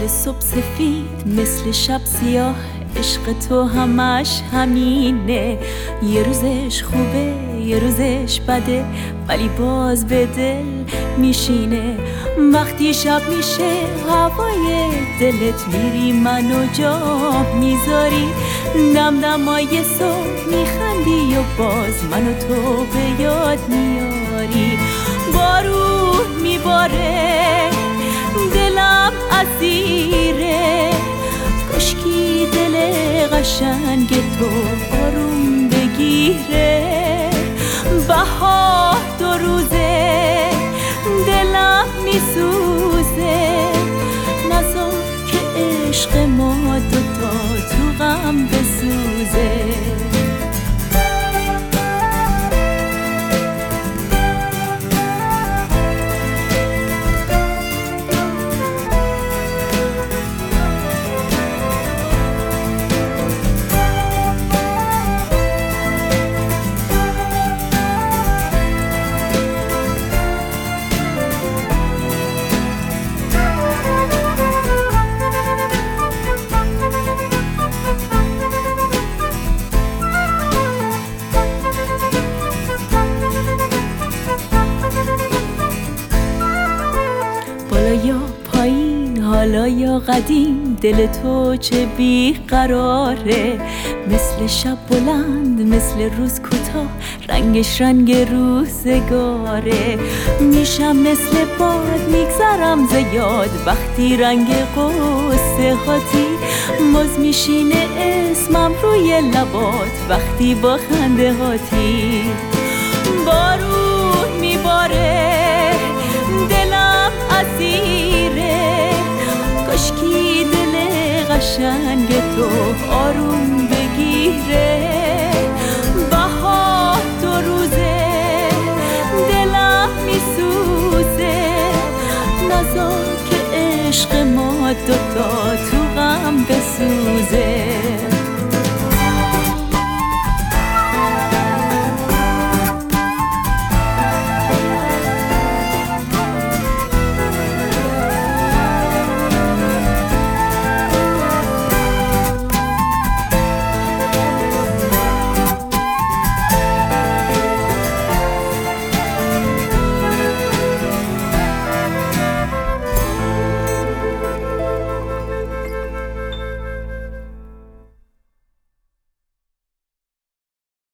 مثل صبح سفید مثل شب سیاه، عشق تو همش همینه. یه روزش خوبه یه روزش بده، ولی باز به دل میشینه. وقتی شب میشه هوای دلت میری منو جا میذاری، دمدمای صبح میخندی و باز منو تو به یاد میاری. بارون میباره دلم اسیره، کاشکی دل قشنگ تو آروم بگیره. بهار 2 روزه دلم میسوزه، نذار که عشق ما دوتا تو غم بسوزه. بالا یا پایین حالا یا قدیم، دل تو چه بیقراره. مثل شب بلند مثل روز کوتاه، رنگش رنگ روزگاره. میشم مثل باد میگذرم ز یاد، وقتی رنگ قصه هاتی باز میشینه اسمم روی لبات، وقتی با خنده هاتی. بارون میباره دلم اسیره، کاشکی دل قشنگ تو آروم بگیره. بهار 2 روزه دلم میسوزه، نذار که عشق ما دوتا تو غم بسوزه.